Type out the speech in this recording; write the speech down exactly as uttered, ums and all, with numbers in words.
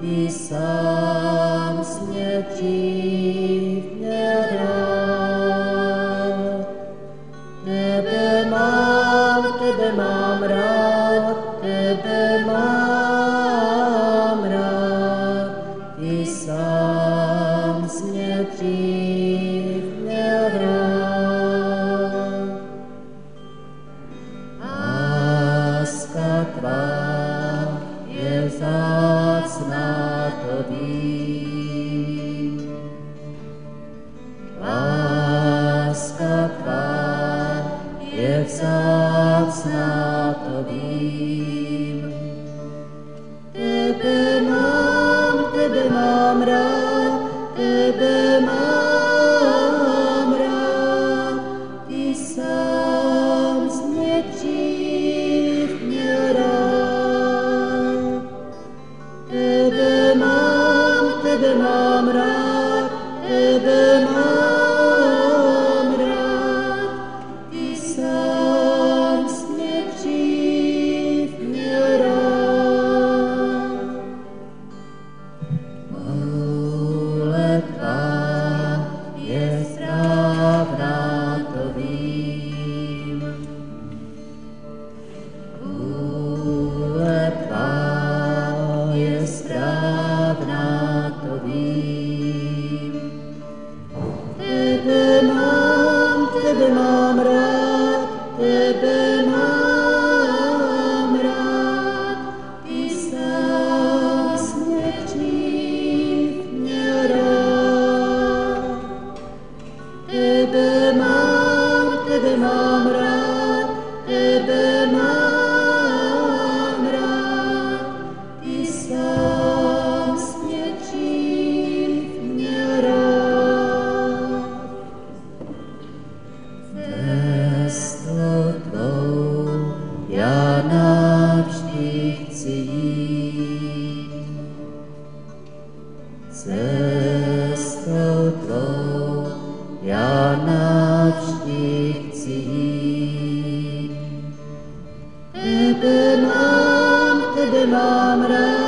Ty sám smrti mě rád. Tebe mám, tebe mám rád, tebe mám rád. Ty sám smrti mě rád. Láska tvá je vzácná, to vím. Láska tvá je vzácná, to vím. Tebe mám, tebe mám rád, tebe mám rád. Ty sám změkčíš mě rád. Tebe mám, tebe mám rád, tebe mám rád. Ty sám změkčíš mě rád. Vůle tvá je správná, to vím. Vůle tvá je správná, to vím. Tebe mám, tebe mám rád, tebe mám rád. Ty sám smrčíš mě rád. Tebe mám, tebe mám rád, tebe mám rád. Ty sám smrčíš mě rád. Cestou tvou já navždy chci jít. Cestou tvou já navždy chci jít. Tebe mám, tebe mám rád.